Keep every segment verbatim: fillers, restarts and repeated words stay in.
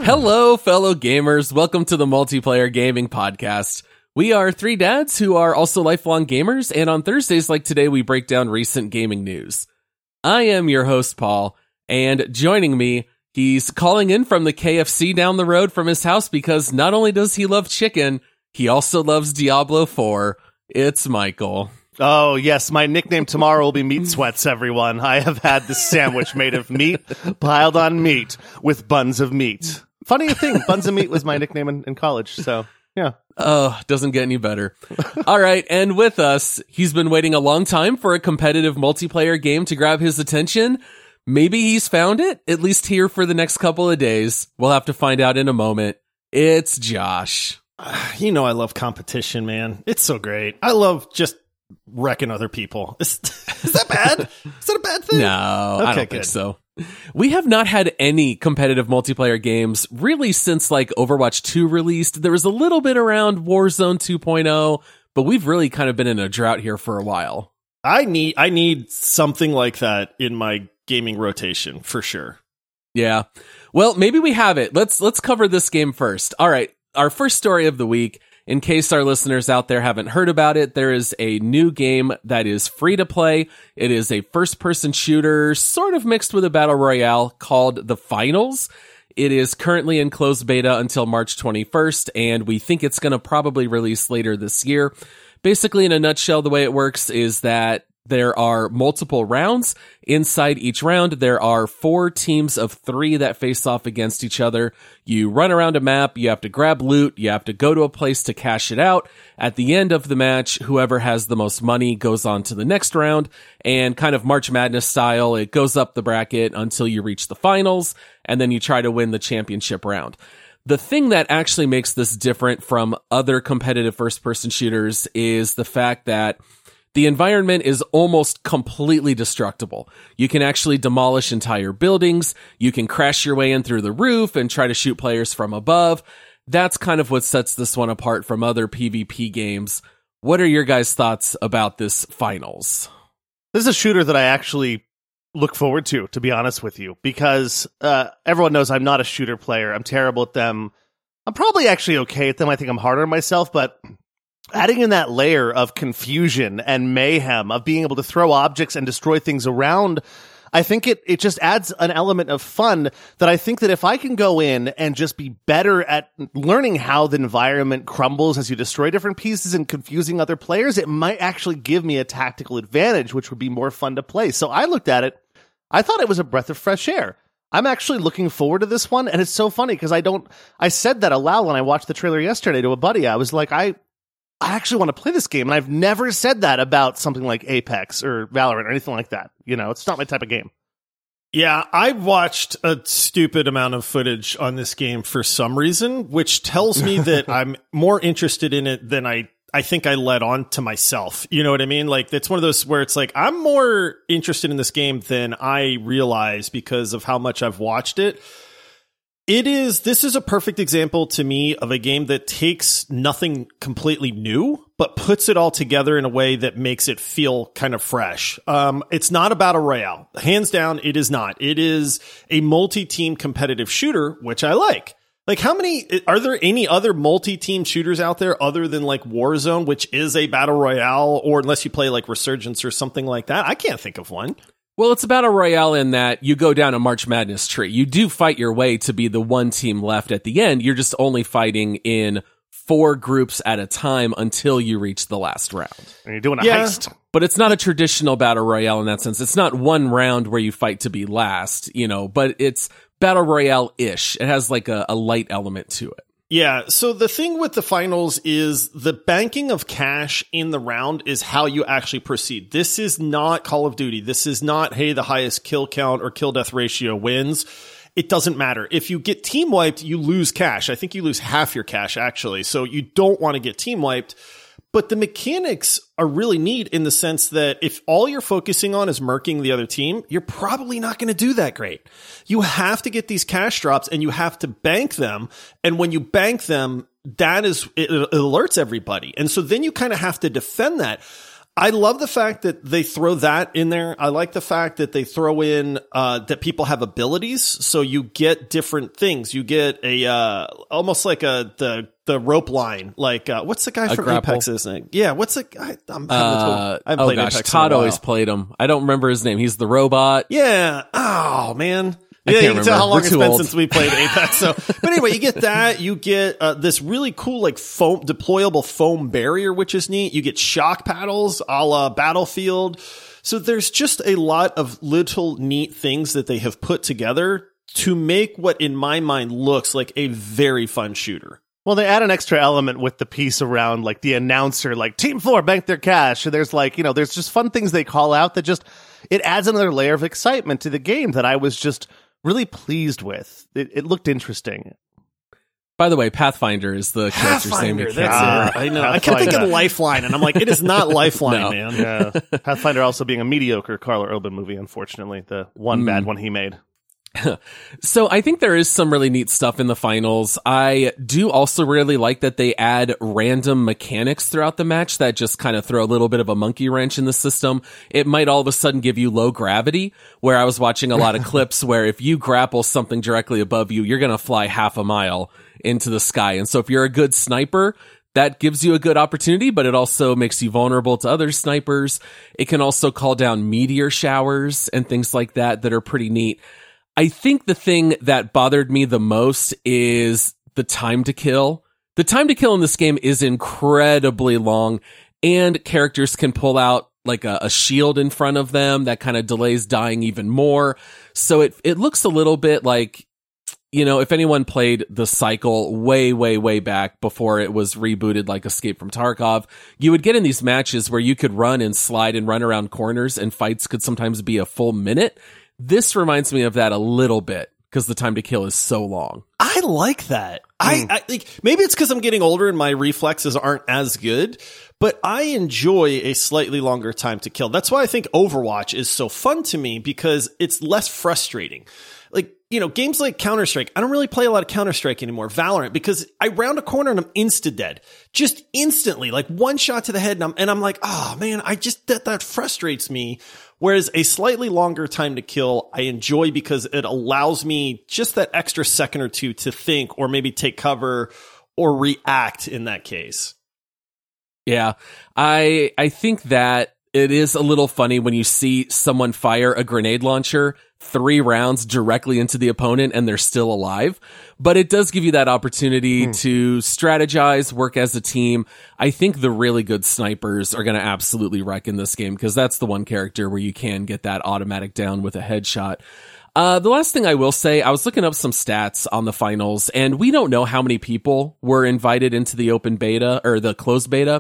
Hello, fellow gamers. Welcome to the Multiplayer Gaming Podcast. We are three dads who are also lifelong gamers, and on Thursdays like today, we break down recent gaming news. I am your host, Paul, and joining me, he's calling in from the K F C down the road from his house because not only does he love chicken, he also loves Diablo four. It's Michael. Oh, yes. My nickname tomorrow will be Meat Sweats, everyone. I have had this sandwich made of meat piled on meat with buns of meat. Funny thing, buns of meat was my nickname in, in college, so yeah. Oh, doesn't get any better. All right, and with us, he's been waiting a long time for a competitive multiplayer game to grab his attention. Maybe he's found it, at least here for the next couple of days. We'll have to find out in a moment. It's Josh. You know I love competition, man. It's so great. I love just wrecking other people. Is, is that bad? Is that a bad thing? No, okay, I don't good. think so. We have not had any competitive multiplayer games really since like Overwatch two released. There was a little bit around Warzone two point oh, but we've really kind of been in a drought here for a while. I need I need something like that in my gaming rotation for sure. Yeah. Well, maybe we have it. Let's let's cover this game first. All right. Our first story of the week. In case our listeners out there haven't heard about it, there is a new game that is free to play. It is a first-person shooter, sort of mixed with a battle royale, called The Finals. It is currently in closed beta until March twenty-first, and we think it's going to probably release later this year. Basically, in a nutshell, the way it works is that there are multiple rounds. Inside each round, there are four teams of three that face off against each other. You run around a map, you have to grab loot, you have to go to a place to cash it out. At the end of the match, whoever has the most money goes on to the next round, and kind of March Madness style, it goes up the bracket until you reach the finals, and then you try to win the championship round. The thing that actually makes this different from other competitive first-person shooters is the fact that the environment is almost completely destructible. You can actually demolish entire buildings. You can crash your way in through the roof and try to shoot players from above. That's kind of what sets this one apart from other PvP games. What are your guys' thoughts about this Finals? This is a shooter that I actually look forward to, to be honest with you, because uh, everyone knows I'm not a shooter player. I'm terrible at them. I'm probably actually okay at them. I think I'm harder on myself, but adding in that layer of confusion and mayhem of being able to throw objects and destroy things around, I think it, it just adds an element of fun that I think that if I can go in and just be better at learning how the environment crumbles as you destroy different pieces and confusing other players, it might actually give me a tactical advantage, which would be more fun to play. So I looked at it. I thought it was a breath of fresh air. I'm actually looking forward to this one. And it's so funny because I don't, I said that aloud when I watched the trailer yesterday to a buddy. I was like, I, I actually want to play this game, and I've never said that about something like Apex or Valorant or anything like that. You know, it's not my type of game. Yeah, I've watched a stupid amount of footage on this game for some reason, which tells me that I'm more interested in it than I, I think I let on to myself. You know what I mean? Like, it's one of those where it's like, I'm more interested in this game than I realize because of how much I've watched it. It is, this is a perfect example to me of a game that takes nothing completely new, but puts it all together in a way that makes it feel kind of fresh. Um, it's not a battle royale. Hands down, it is not. It is a multi-team competitive shooter, which I like. Like, how many, are there any other multi-team shooters out there other than like Warzone, which is a battle royale, or unless you play like Resurgence or something like that? I can't think of one. Well, it's a battle royale in that you go down a March Madness tree. You do fight your way to be the one team left at the end. You're just only fighting in four groups at a time until you reach the last round. And you're doing a Yeah. heist. But it's not a traditional battle royale in that sense. It's not one round where you fight to be last, you know, but it's battle royale-ish. It has like a, a light element to it. Yeah, so the thing with the finals is the banking of cash in the round is how you actually proceed. This is not Call of Duty. This is not, hey, the highest kill count or kill death ratio wins. It doesn't matter. If you get team wiped, you lose cash. I think you lose half your cash, actually. So you don't want to get team wiped. But the mechanics are really neat in the sense that if all you're focusing on is murking the other team, you're probably not going to do that great. You have to get these cash drops and you have to bank them. And when you bank them, that is, it, it alerts everybody. And so then you kind of have to defend that. I love the fact that they throw that in there. I like the fact that they throw in uh that people have abilities, so you get different things. You get a uh almost like a the the rope line. Like uh what's the guy A from grapple. Apex, isn't it? Yeah, what's the I, I'm Uh, I haven't oh played gosh, Apex in a Todd while. always played him. I don't remember his name. He's the robot. Yeah. Oh man. I Yeah, can't you can tell remember. how long We're it's too been old. since we played Apex. So, but anyway, you get that. You get uh, this really cool, like foam deployable foam barrier, which is neat. You get shock paddles, a la Battlefield. So there's just a lot of little neat things that they have put together to make what, in my mind, looks like a very fun shooter. Well, they add an extra element with the piece around, like, the announcer, like, Team four, bank their cash. And there's, like, you know, there's just fun things they call out that just, it adds another layer of excitement to the game that I was just really pleased with. It, it looked interesting. By the way, Pathfinder is the character's name. Pathfinder, we that's can't- it. I know. I kept Pathfinder. thinking Lifeline, and I'm like, it is not Lifeline, No. man. Yeah. Pathfinder also being a mediocre Carl Urban movie, unfortunately. The one Mm. bad one he made. So I think there is some really neat stuff in the finals. I do also really like that they add random mechanics throughout the match that just kind of throw a little bit of a monkey wrench in the system. It might all of a sudden give you low gravity, where I was watching a lot of clips where if you grapple something directly above you, you're going to fly half a mile into the sky. And so if you're a good sniper, that gives you a good opportunity, but it also makes you vulnerable to other snipers. It can also call down meteor showers and things like that that are pretty neat. I think the thing that bothered me the most is the time to kill. The time to kill in this game is incredibly long, and characters can pull out like a, a shield in front of them that kind of delays dying even more. So it it looks a little bit like, you know, if anyone played the cycle way, way, way back before it was rebooted like Escape from Tarkov, you would get in these matches where you could run and slide and run around corners, and fights could sometimes be a full minute. This reminds me of that a little bit because the time to kill is so long. I like that. I, I think maybe it's because I'm getting older and my reflexes aren't as good, but I enjoy a slightly longer time to kill. That's why I think Overwatch is so fun to me, because it's less frustrating. Like, you know, games like Counter-Strike, I don't really play a lot of Counter-Strike anymore. Valorant, because I round a corner and I'm insta-dead. Just instantly, like one shot to the head, and I'm, and I'm like, oh man, I just, that, that frustrates me. Whereas a slightly longer time to kill, I enjoy because it allows me just that extra second or two to think, or maybe take cover or react in that case. Yeah, I I think that it is a little funny when you see someone fire a grenade launcher three rounds directly into the opponent and they're still alive. But it does give you that opportunity hmm. to strategize, work as a team. I think the really good snipers are going to absolutely wreck in this game, because that's the one character where you can get that automatic down with a headshot. Uh, the last thing I will say, I was looking up some stats on the finals, and we don't know how many people were invited into the open beta or the closed beta,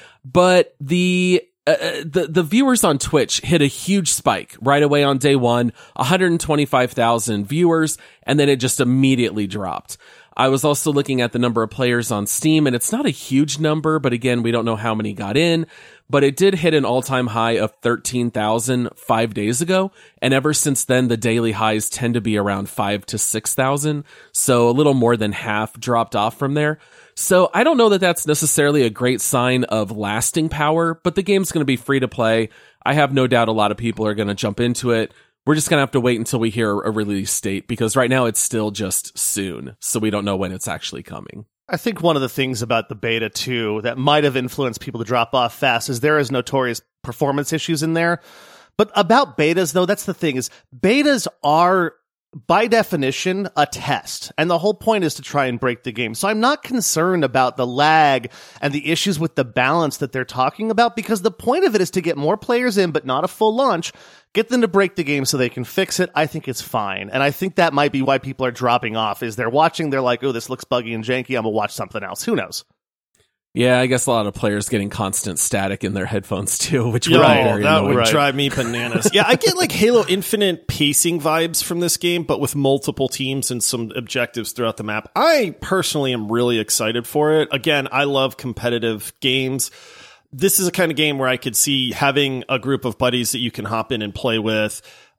but the Uh, the the viewers on Twitch hit a huge spike right away on day one, one hundred twenty-five thousand viewers, and then it just immediately dropped. I was also looking at the number of players on Steam, and it's not a huge number, but again, we don't know how many got in, but it did hit an all-time high of thirteen thousand five days ago, and ever since then, the daily highs tend to be around five to six thousand, so a little more than half dropped off from there. So I don't know that that's necessarily a great sign of lasting power, but the game's going to be free to play. I have no doubt a lot of people are going to jump into it. We're just going to have to wait until we hear a release date, because right now it's still just soon, so we don't know when it's actually coming. I think one of the things about the beta, too, that might have influenced people to drop off fast is there is notorious performance issues in there. But about betas, though, that's the thing, is betas are, by definition, a test. And the whole point is to try and break the game. So I'm not concerned about the lag and the issues with the balance that they're talking about, because the point of it is to get more players in, but not a full launch. Get them to break the game so they can fix it. I think it's fine. And I think that might be why people are dropping off, is they're watching, they're like, oh, this looks buggy and janky, I'm gonna watch something else. Who knows? Yeah, I guess a lot of players getting constant static in their headphones too, which Yo, would be very that annoying. would Right. drive me bananas. Yeah, I get like Halo Infinite pacing vibes from this game, but with multiple teams and some objectives throughout the map. I personally am really excited for it. Again, I love competitive games. This is a kind of game where I could see having a group of buddies that you can hop in and play with.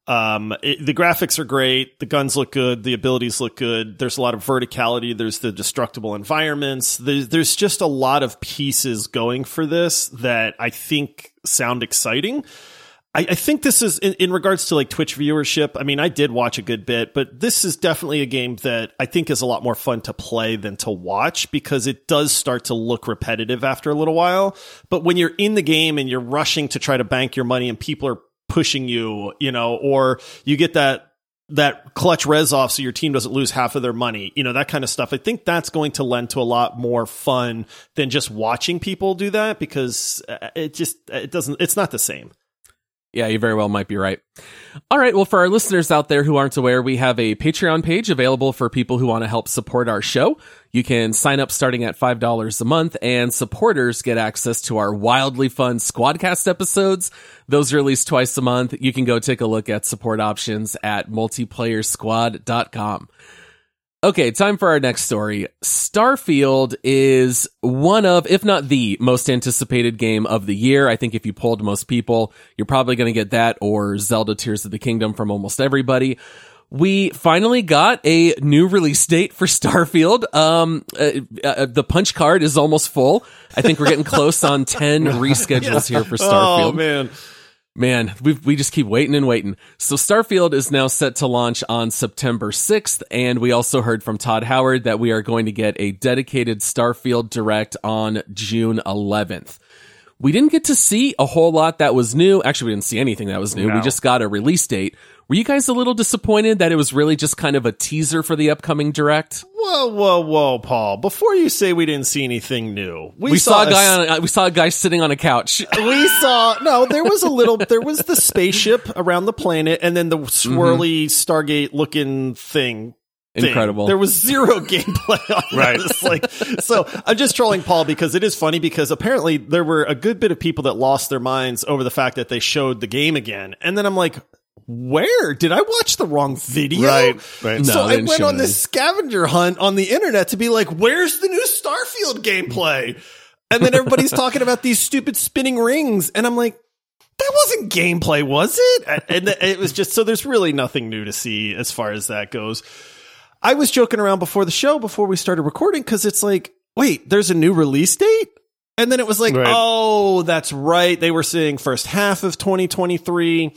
Um, it, the graphics are great. The guns look good. The abilities look good. There's a lot of verticality. There's the destructible environments. There's, there's just a lot of pieces going for this that I think sound exciting. I, I think this is in, in regards to like Twitch viewership. I mean, I did watch a good bit, but this is definitely a game that I think is a lot more fun to play than to watch because it does start to look repetitive after a little while. But when you're in the game and you're rushing to try to bank your money and people are pushing you, you know, or you get that that clutch res off so your team doesn't lose half of their money, you know, that kind of stuff. I think that's going to lend to a lot more fun than just watching people do that because it just, it doesn't, it's not the same. Yeah, you very well might be right. All right. Well, for our listeners out there who aren't aware, we have a Patreon page available for people who want to help support our show. You can sign up starting at five dollars a month, and supporters get access to our wildly fun Squadcast episodes. Those are released twice a month. You can go take a look at support options at multiplayer squad dot com. Okay, time for our next story. Starfield is one of, if not the most anticipated game of the year. I think if you polled most people, you're probably going to get that or Zelda Tears of the Kingdom from almost everybody. We finally got a new release date for Starfield. Um, uh, uh, the punch card is almost full. I think we're getting close on ten reschedules here for Starfield. Oh, man. Man, we we just keep waiting and waiting. So Starfield is now set to launch on September sixth, and we also heard from Todd Howard that we are going to get a dedicated Starfield Direct on June eleventh. We didn't get to see a whole lot that was new. Actually, we didn't see anything that was new. No. We just got a release date. Were you guys a little disappointed that it was really just kind of a teaser for the upcoming Direct? Whoa, whoa, whoa, Paul! Before you say we didn't see anything new, we, We saw, saw a guy on. A, we saw a guy sitting on a couch. We saw no. There was a little. There was the spaceship around the planet, and then the swirly Stargate looking thing. Thing. Incredible. There was zero gameplay on Right. this. Like, so I'm just trolling Paul because it is funny because apparently there were a good bit of people that lost their minds over the fact that they showed the game again, and then I'm like, where did I watch the wrong video? Right, right. No, So they I didn't went show on this scavenger hunt on the internet to be like, where's the new Starfield gameplay? And then everybody's talking about these stupid spinning rings. And I'm like, that wasn't gameplay, was it? And it was just, so there's really nothing new to see as far as that goes. I was joking around before the show, before we started recording, because it's like, wait, there's a new release date? And then it was like, Right. oh, that's right. They were saying first half of twenty twenty-three.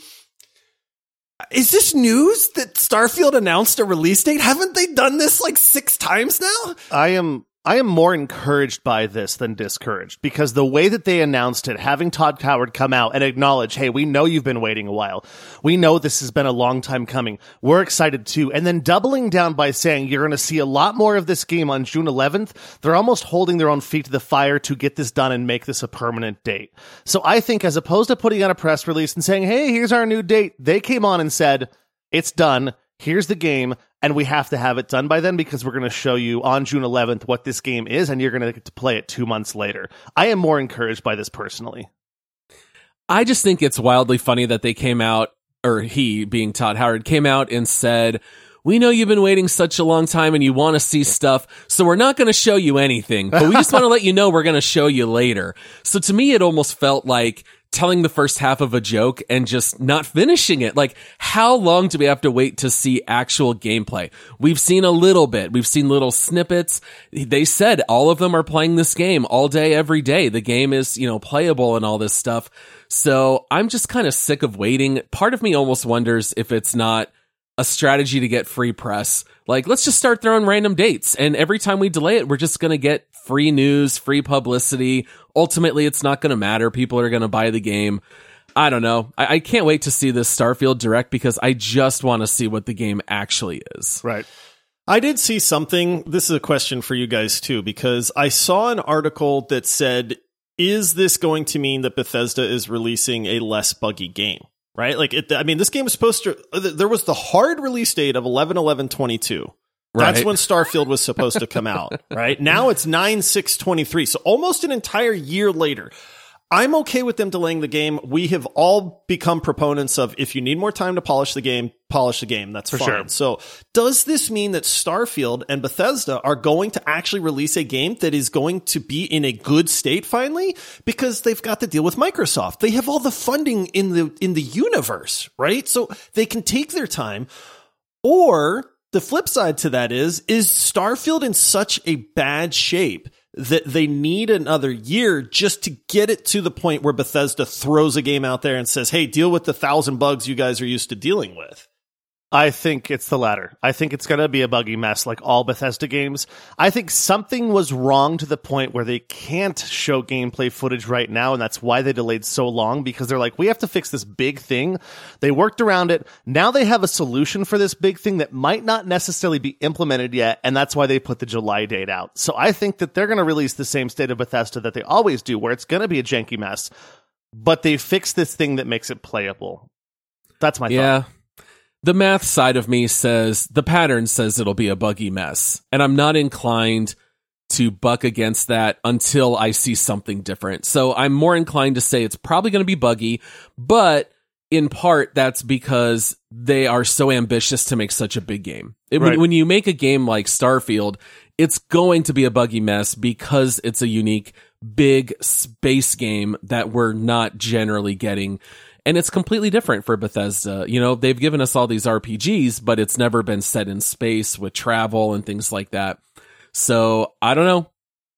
Is this news that Starfield announced a release date? Haven't they done this like six times now? I am I am more encouraged by this than discouraged because the way that they announced it, having Todd Howard come out and acknowledge, hey, we know you've been waiting a while. We know this has been a long time coming. We're excited too. And then doubling down by saying you're going to see a lot more of this game on June eleventh. They're almost holding their own feet to the fire to get this done and make this a permanent date. So I think as opposed to putting out a press release and saying, hey, here's our new date, they came on and said, it's done. Here's the game, and we have to have it done by then because we're going to show you on June eleventh what this game is, and you're going to get to play it two months later. I am more encouraged by this personally. I just think it's wildly funny that they came out, or he, being Todd Howard, came out and said, we know you've been waiting such a long time and you want to see stuff, so we're not going to show you anything, but we just want to let you know we're going to show you later. So to me, it almost felt like telling the first half of a joke and just not finishing it. Like, how long do we have to wait to see actual gameplay? We've seen a little bit. We've seen little snippets. They said all of them are playing this game all day, every day. The game is, you know, playable and all this stuff. So I'm just kind of sick of waiting. Part of me almost wonders if it's not a strategy to get free press. Like, let's just start throwing random dates. And every time we delay it, we're just going to get free news, free publicity. Ultimately, it's not going to matter. People are going to buy the game. I don't know. I-, I can't wait to see this Starfield Direct because I just want to see what the game actually is. Right. I did see something. This is a question for you guys too, because I saw an article that said, is this going to mean that Bethesda is releasing a less buggy game? Right? Like, it, I mean, this game was supposed to, there was the hard release date of eleven eleven twenty-two. That's Right. when Starfield was supposed to come out, right? Now it's nine six twenty-three. So almost an entire year later. I'm okay with them delaying the game. We have all become proponents of if you need more time to polish the game, polish the game. That's For fine. sure. So does this mean that Starfield and Bethesda are going to actually release a game that is going to be in a good state finally? Because they've got to deal with Microsoft. They have all the funding in the, in the universe, right? So they can take their time. Or the flip side to that is, is Starfield in such a bad shape that they need another year just to get it to the point where Bethesda throws a game out there and says, hey, deal with the thousand bugs you guys are used to dealing with? I think it's the latter. I think it's going to be a buggy mess like all Bethesda games. I think something was wrong to the point where they can't show gameplay footage right now, and that's why they delayed so long, because they're like, we have to fix this big thing. They worked around it. Now they have a solution for this big thing that might not necessarily be implemented yet, and that's why they put the July date out. So I think that they're going to release the same state of Bethesda that they always do, where it's going to be a janky mess, but they fix this thing that makes it playable. That's my yeah. thought. The math side of me says, the pattern says it'll be a buggy mess. And I'm not inclined to buck against that until I see something different. So I'm more inclined to say it's probably going to be buggy, but in part that's because they are so ambitious to make such a big game. It, Right. when, when you make a game like Starfield, it's going to be a buggy mess because it's a unique, big space game that we're not generally getting. And it's completely different for Bethesda. You know, they've given us all these R P Gs, but it's never been set in space with travel and things like that. So I don't know.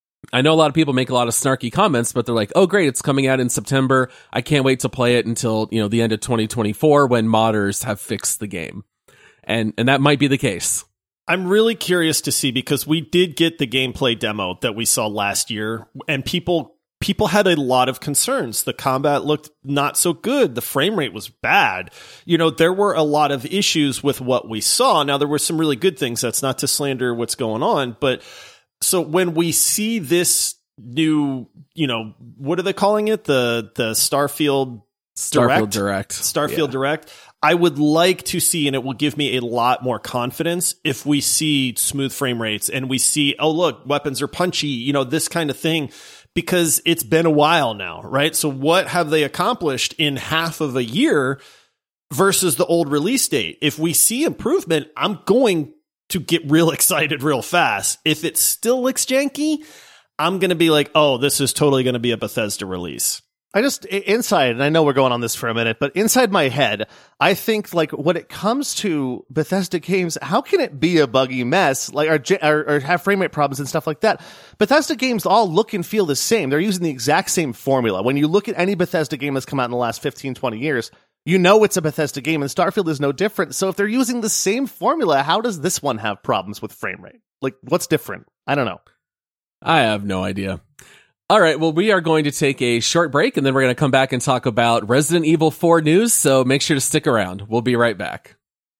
I know a lot of people make a lot of snarky comments, but they're like, oh, great, it's coming out in September. I can't wait to play it until, you know, the end of twenty twenty-four when modders have fixed the game. And and that might be the case. I'm really curious to see, because we did get the gameplay demo that we saw last year, and people people had a lot of concerns. The combat looked not so good. The frame rate was bad. You know, there were a lot of issues with what we saw. Now, there were some really good things. That's not to slander what's going on. But so when we see this new, you know, what are they calling it? The, the Starfield Starfield Direct? Direct. Starfield Yeah. Direct. I would like to see, and it will give me a lot more confidence if we see smooth frame rates and we see, oh, look, weapons are punchy, you know, this kind of thing, because it's been a while now, right? So what have they accomplished in half of a year versus the old release date? If we see improvement, I'm going to get real excited real fast. If it still looks janky, I'm going to be like, oh, this is totally going to be a Bethesda release. I just, inside, and I know we're going on this for a minute, but inside my head, I think, like, when it comes to Bethesda games, how can it be a buggy mess, like, or, or, or have frame rate problems and stuff like that? Bethesda games all look and feel the same. They're using the exact same formula. When you look at any Bethesda game that's come out in the last fifteen, twenty years, you know it's a Bethesda game, and Starfield is no different. So if they're using the same formula, how does this one have problems with frame rate? Like, what's different? I don't know. I have no idea. All right, well, we are going to take a short break, and then we're going to come back and talk about Resident Evil four news, so make sure to stick around. We'll be right back.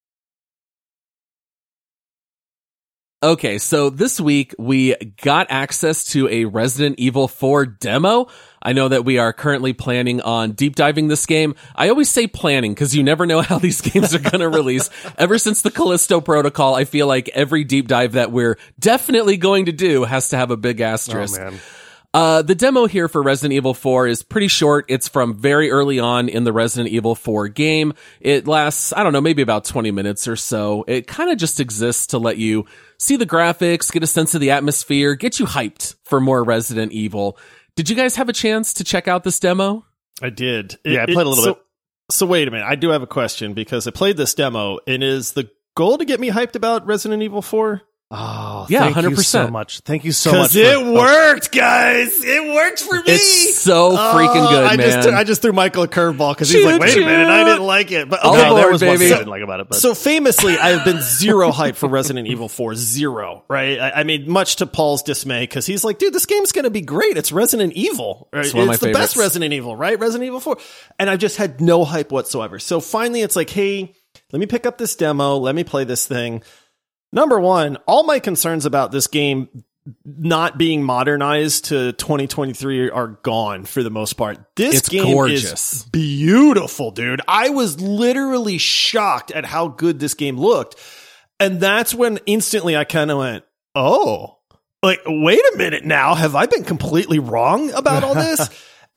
Okay, so this week we got access to a Resident Evil four demo. I know that we are currently planning on deep diving this game. I always say planning because you never know how these games are going to release. Ever since the Callisto Protocol, I feel like every deep dive that we're definitely going to do has to have a big asterisk. Oh, man. Uh, the demo here for Resident Evil four is pretty short. It's from very early on in the Resident Evil four game. It lasts, I don't know, maybe about twenty minutes or so. It kind of just exists to let you see the graphics, get a sense of the atmosphere, get you hyped for more Resident Evil. Did you guys have a chance to check out this demo? I did. It, Yeah, I played it, a little so, bit. So wait a minute. I do have a question, because I played this demo, and is the goal to get me hyped about Resident Evil four? Oh, Yeah, thank one hundred percent. you so much. Thank you so much. Because it for- worked, guys. It worked for me. It's so freaking good, I man. Just, I just threw Michael a curveball because he's Choo like, wait choo. a minute, I didn't like it. But All okay, No, aboard, there was one baby. thing I didn't like about it, but So famously, I have been zero hype for Resident Evil four. Zero, right? I, I mean, much to Paul's dismay, because he's like, dude, this game's going to be great. It's Resident Evil. Right? It's one of my the favorites. best Resident Evil, right? Resident Evil four. And I just had no hype whatsoever. So finally, it's like, hey, let me pick up this demo. Let me play this thing. Number one, all my concerns about this game not being modernized to twenty twenty-three are gone for the most part. This It's game gorgeous. is beautiful, dude. I was literally shocked at how good this game looked. And that's when instantly I kind of went, oh, like, wait a minute now. Have I been completely wrong about all this?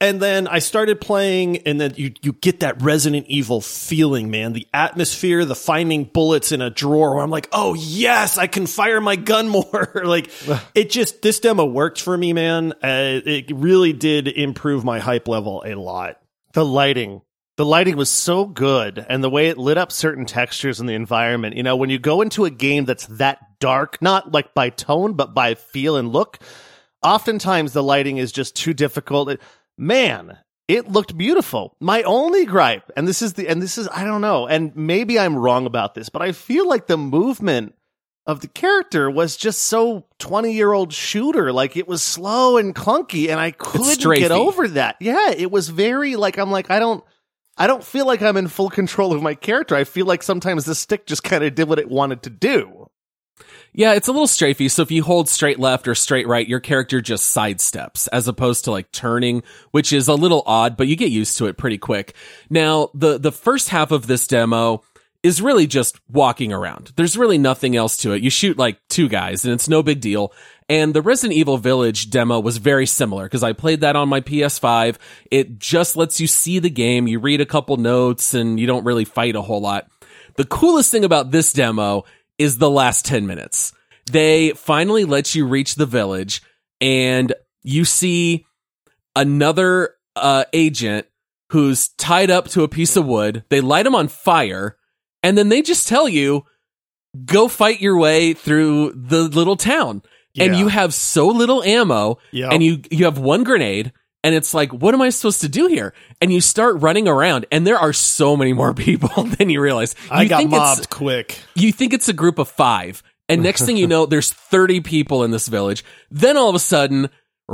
And then I started playing, and then you, you get that Resident Evil feeling, man. The atmosphere, the finding bullets in a drawer where I'm like, oh, yes, I can fire my gun more. Like, it just, this demo worked for me, man. Uh, it really did improve my hype level a lot. The lighting. The lighting was so good, and the way it lit up certain textures in the environment. You know, when you go into a game that's that dark, not like by tone, but by feel and look, oftentimes the lighting is just too difficult. It, man, it looked beautiful. My only gripe, and this is the, and this is, I don't know, and maybe I'm wrong about this, but I feel like the movement of the character was just so twenty-year-old shooter. Like, it was slow and clunky, and I couldn't get over that. Yeah, it was very, like, I'm like, I don't, I don't feel like I'm in full control of my character. I feel like sometimes the stick just kind of did what it wanted to do. Yeah, it's a little strafey. So if you hold straight left or straight right, your character just sidesteps as opposed to like turning, which is a little odd, but you get used to it pretty quick. Now, the, the first half of this demo is really just walking around. There's really nothing else to it. You shoot like two guys and it's no big deal. And the Resident Evil Village demo was very similar because I played that on my P S five. It just lets you see the game. You read a couple notes and you don't really fight a whole lot. The coolest thing about this demo is the last ten minutes. They finally let you reach the village and you see another uh, agent who's tied up to a piece of wood. They light him on fire and then they just tell you, go fight your way through the little town. Yeah. And you have so little ammo, yep. and you, you have one grenade, and it's like, what am I supposed to do here? And you start running around, and there are so many more people than you realize. You I got mobbed quick. You think it's a group of five, and next thing you know, there's thirty people in this village. Then all of a sudden,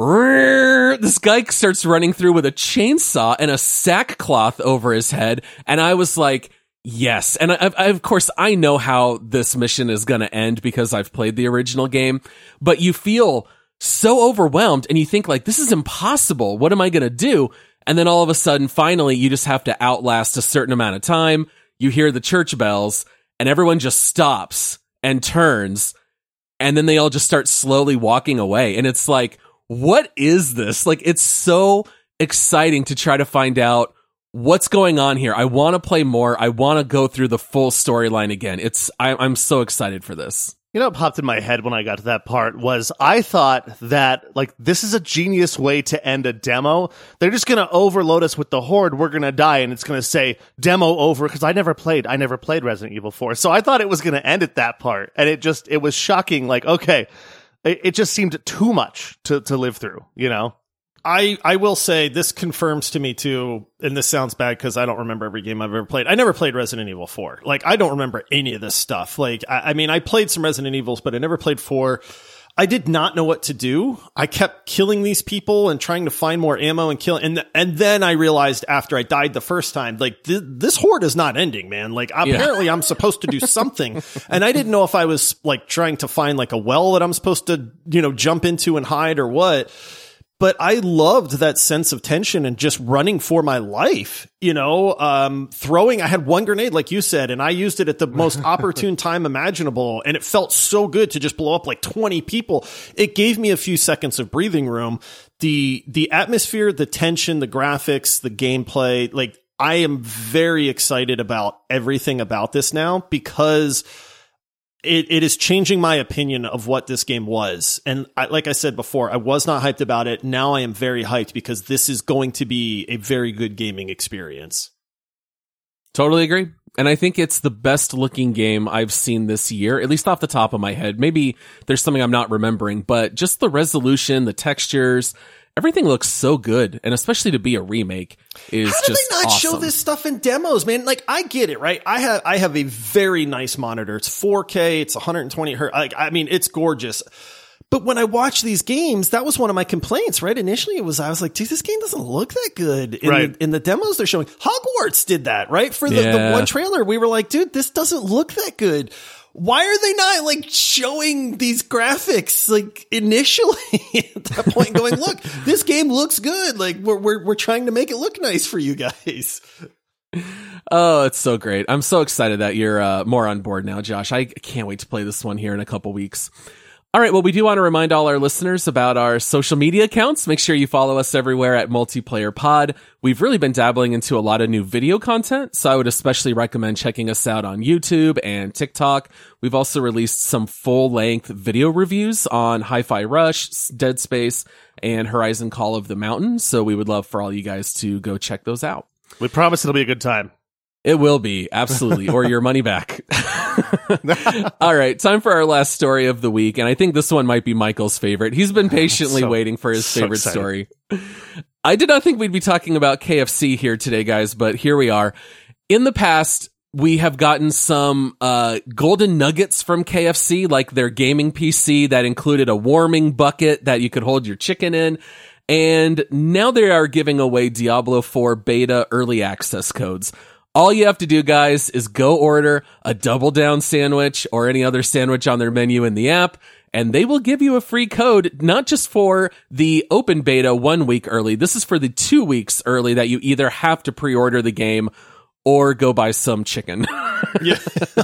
this guy starts running through with a chainsaw and a sackcloth over his head, and I was like, yes. And I, I, of course, I know how this mission is going to end because I've played the original game, but you feel so overwhelmed and you think like, this is impossible. What am I going to do? And then all of a sudden, finally, you just have to outlast a certain amount of time. You hear the church bells and everyone just stops and turns. And then they all just start slowly walking away. And it's like, what is this? Like, it's so exciting to try to find out what's going on here. I want to play more. I want to go through the full storyline again. It's I, I'm so excited for this. You know what popped in my head when I got to that part was I thought that, like, this is a genius way to end a demo. They're just going to overload us with the horde. We're going to die, and it's going to say demo over, because I never played. I never played Resident Evil four. So I thought it was going to end at that part, and it just, it was shocking. Like, okay, it, it just seemed too much to, to live through, you know? I, I will say this confirms to me too, and this sounds bad because I don't remember every game I've ever played. I never played Resident Evil four. Like, I don't remember any of this stuff. Like, I, I mean, I played some Resident Evils, but I never played four. I did not know what to do. I kept killing these people and trying to find more ammo and kill. And, and then I realized after I died the first time, like, th- this horde is not ending, man. Like, apparently yeah. I'm supposed to do something. And I didn't know if I was like trying to find like a well that I'm supposed to, you know, jump into and hide or what. But I loved that sense of tension and just running for my life, you know, um, throwing, I had one grenade, like you said, and I used it at the most opportune time imaginable. And it felt so good to just blow up like twenty people. It gave me a few seconds of breathing room. The, the atmosphere, the tension, the graphics, the gameplay, like, I am very excited about everything about this now because It it is changing my opinion of what this game was. And I, like I said before, I was not hyped about it. Now I am very hyped because this is going to be a very good gaming experience. Totally agree. And I think it's the best looking game I've seen this year, at least off the top of my head. Maybe there's something I'm not remembering, but just the resolution, the textures, everything looks so good, and especially to be a remake is just How do they not awesome. show this stuff in demos, man? Like, I get it, right? I have I have a very nice monitor. It's four K. It's one hundred twenty hertz. Like, I mean, it's gorgeous. But when I watch these games, that was one of my complaints, right? Initially, it was I was like, dude, this game doesn't look that good. In, right. the, in the demos they're showing, Hogwarts did that, right? For the, yeah. the one trailer, we were like, dude, this doesn't look that good. Why are they not like showing these graphics like initially at that point going, look, this game looks good. Like we're, we're, we're trying to make it look nice for you guys. Oh, it's so great. I'm so excited that you're uh, more on board now, Josh. I can't wait to play this one here in a couple weeks. All right, well, we do want to remind all our listeners about our social media accounts. Make sure you follow us everywhere at Multiplayer Pod. We've really been dabbling into a lot of new video content, so I would especially recommend checking us out on YouTube and TikTok. We've also released some full-length video reviews on Hi-Fi Rush, Dead Space, and Horizon Call of the Mountain, so we would love for all you guys to go check those out. We promise it'll be a good time. It will be, absolutely, or your money back. All right, time for our last story of the week, and I think this one might be Michael's favorite. He's been patiently So- waiting for his so favorite excited. story. I did not think we'd be talking about K F C here today, guys, but here we are. In the past, we have gotten some uh golden nuggets from K F C, like their gaming P C that included a warming bucket that you could hold your chicken in. And now they are giving away Diablo four beta early access codes. All you have to do, guys, is go order a Double Down sandwich or any other sandwich on their menu in the app, and they will give you a free code, not just for the open beta one week early. This is for the two weeks early that you either have to pre-order the game or go buy some chicken. Yeah.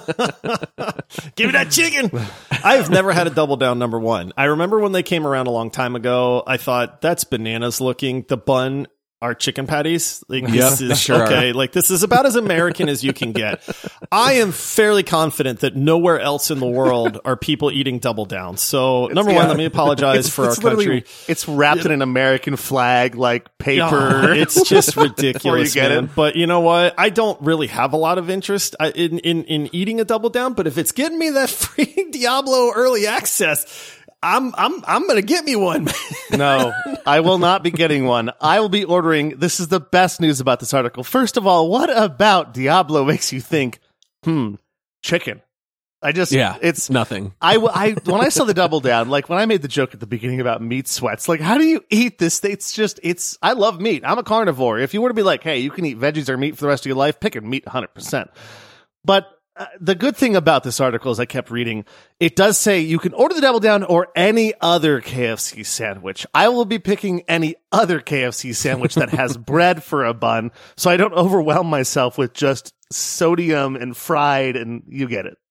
Give me that chicken. I've never had a Double Down number one. I remember when they came around a long time ago, I thought that's bananas looking. The bun are chicken patties. Like, Yeah, this is sure okay. Like, this is about as American as you can get. I am fairly confident that nowhere else in the world are people eating Double Down. So, number one, yeah. let me apologize It's, for it's our literally- country. It's wrapped in an American flag, like paper. Oh, it's just ridiculous, Before you get man. it. But you know what? I don't really have a lot of interest uh, in, in, in eating a Double Down, but if it's getting me that free Diablo early access, I'm, I'm, I'm going to get me one. No, I will not be getting one. I will be ordering. This is the best news about this article. First of all, what about Diablo makes you think, hmm, chicken? I just, Yeah, it's nothing. I, I, when I saw the Double Down, like when I made the joke at the beginning about meat sweats, like how do you eat this? It's just, it's, I love meat. I'm a carnivore. If you were to be like, hey, you can eat veggies or meat for the rest of your life, pick a meat one hundred percent. But uh, the good thing about this article is I kept reading, it does say you can order the Double Down or any other K F C sandwich. I will be picking any other K F C sandwich that has bread for a bun, so I don't overwhelm myself with just sodium and fried, and you get it.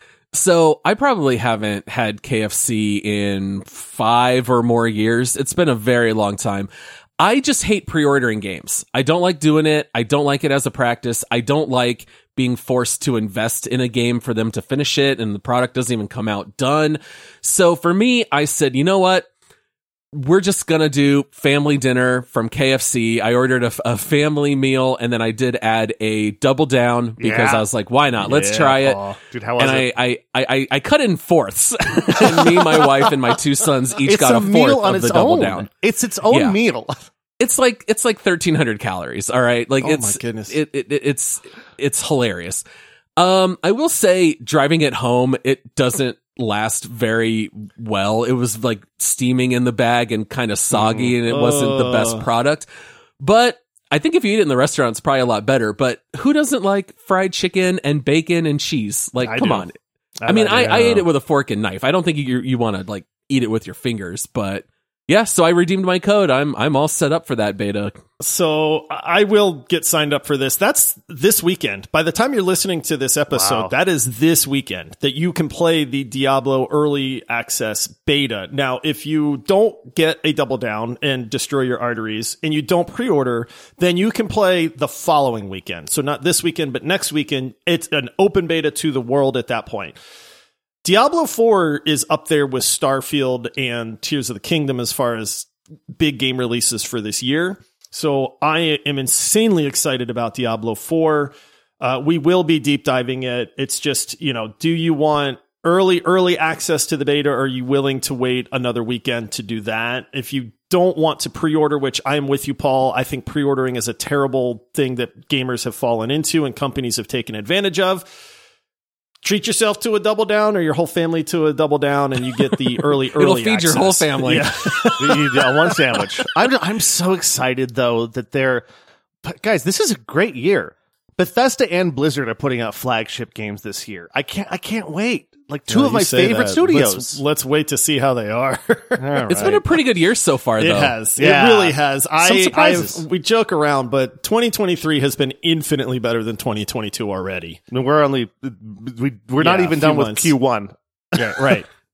So I probably haven't had K F C in five or more years. It's been a very long time. I just hate pre-ordering games. I don't like doing it. I don't like it as a practice. I don't like being forced to invest in a game for them to finish it and the product doesn't even come out done. So for me, I said, you know what? We're just going to do family dinner from K F C. I ordered a, a family meal and then I did add a Double Down because Yeah. I was like, why not? Let's Yeah, try it. Paul. Dude, how was And it? I, I, I, I cut it in fourths. And me, my wife, and my two sons each It's got a, a fourth meal on of its the Double own. Down. It's its own Yeah. meal. It's like it's like thirteen hundred calories. All right, like Oh my it's goodness. It, it, it it's it's hilarious. Um, I will say, driving it home, it doesn't last very well. It was like steaming in the bag and kind of soggy, and it wasn't the best Ugh. product. But I think if you eat it in the restaurant, it's probably a lot better. But who doesn't like fried chicken and bacon and cheese? Like, I come do. on. I mean, I, yeah. I ate it with a fork and knife. I don't think you you want to like eat it with your fingers, but yeah. So I redeemed my code. I'm I'm all set up for that beta. So I will get signed up for this. That's this weekend. By the time you're listening to this episode, Wow. that is this weekend that you can play the Diablo early access beta. Now, if you don't get a Double Down and destroy your arteries and you don't pre-order, then you can play the following weekend. So not this weekend, but next weekend. It's an open beta to the world at that point. Diablo four is up there with Starfield and Tears of the Kingdom as far as big game releases for this year. So I am insanely excited about Diablo four. Uh, we will be deep diving it. It's just, you know, do you want early, early access to the beta? Or are you willing to wait another weekend to do that? If you don't want to pre-order, which I am with you, Paul, I think pre-ordering is a terrible thing that gamers have fallen into and companies have taken advantage of. Treat yourself to a Double Down or your whole family to a Double Down and you get the early, early It'll feed access. your whole family. Yeah. You got one sandwich. I'm I'm so excited though that they're but guys. This is a great year. Bethesda and Blizzard are putting out flagship games this year. I can't I can't wait. Like two Yeah, of you my say favorite that. studios. Let's, let's wait to see how they are. It's been a pretty good year so far, though. It has. Yeah. It really has. Some I, surprises. I've, we joke around, but twenty twenty-three has been infinitely better than twenty twenty-two already. I mean, we're only we we're not Yeah, even a few done with months. Q one. Yeah, right.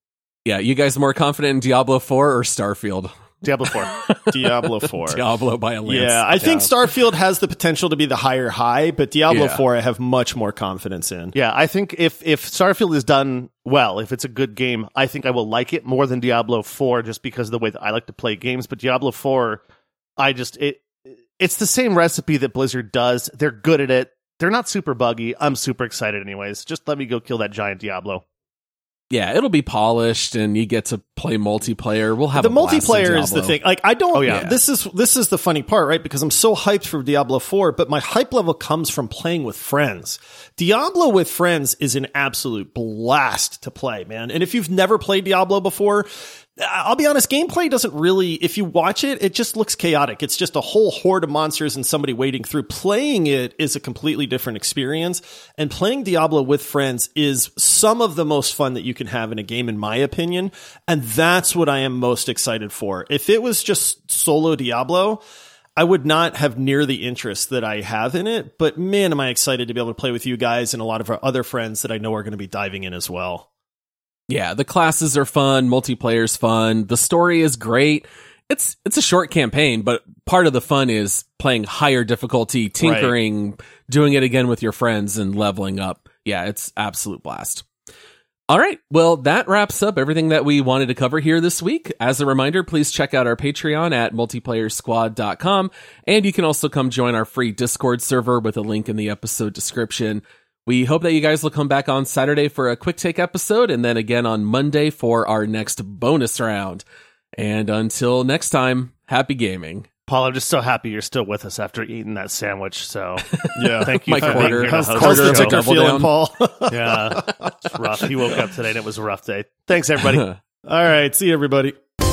Yeah, you guys more confident in Diablo four or Starfield? Diablo four. Diablo four. Diablo by a lance. Yeah, I think Yeah. Starfield has the potential to be the higher high, but Diablo Yeah. four I have much more confidence in. Yeah, I think if if Starfield is done well, if it's a good game, I think I will like it more than Diablo four just because of the way that I like to play games. But Diablo four, I just it it's the same recipe that Blizzard does. They're good at it. They're not super buggy. I'm super excited anyways. Just let me go kill that giant Diablo. Yeah, it'll be polished and you get to play multiplayer. We'll have The a blast in multiplayer is the Diablo. thing. Like I don't. Oh, yeah. This is this is the funny part, right? Because I'm so hyped for Diablo four, but my hype level comes from playing with friends. Diablo with friends is an absolute blast to play, man. And if you've never played Diablo before, I'll be honest, gameplay doesn't really, if you watch it, it just looks chaotic. It's just a whole horde of monsters and somebody wading through. Playing it is a completely different experience. And playing Diablo with friends is some of the most fun that you can have in a game, in my opinion. And that's what I am most excited for. If it was just solo Diablo, I would not have near the interest that I have in it. But man, am I excited to be able to play with you guys and a lot of our other friends that I know are going to be diving in as well. Yeah, the classes are fun, multiplayer's fun, the story is great. It's it's a short campaign, but part of the fun is playing higher difficulty, tinkering, right. doing it again with your friends and leveling up. Yeah, it's absolute blast. All right, well, that wraps up everything that we wanted to cover here this week. As a reminder, please check out our Patreon at multiplayer squad dot com, and you can also come join our free Discord server with a link in the episode description. We hope that you guys will come back on Saturday for a quick take episode and then again on Monday for our next bonus round. And until next time, happy gaming. Paul, I'm just so happy you're still with us after eating that sandwich. So yeah, thank you My for quarter, being here. How's, to how's host the show. ticker feeling, down. Paul? Yeah, it's rough. He woke up today and it was a rough day. Thanks, everybody. All right, see you, everybody.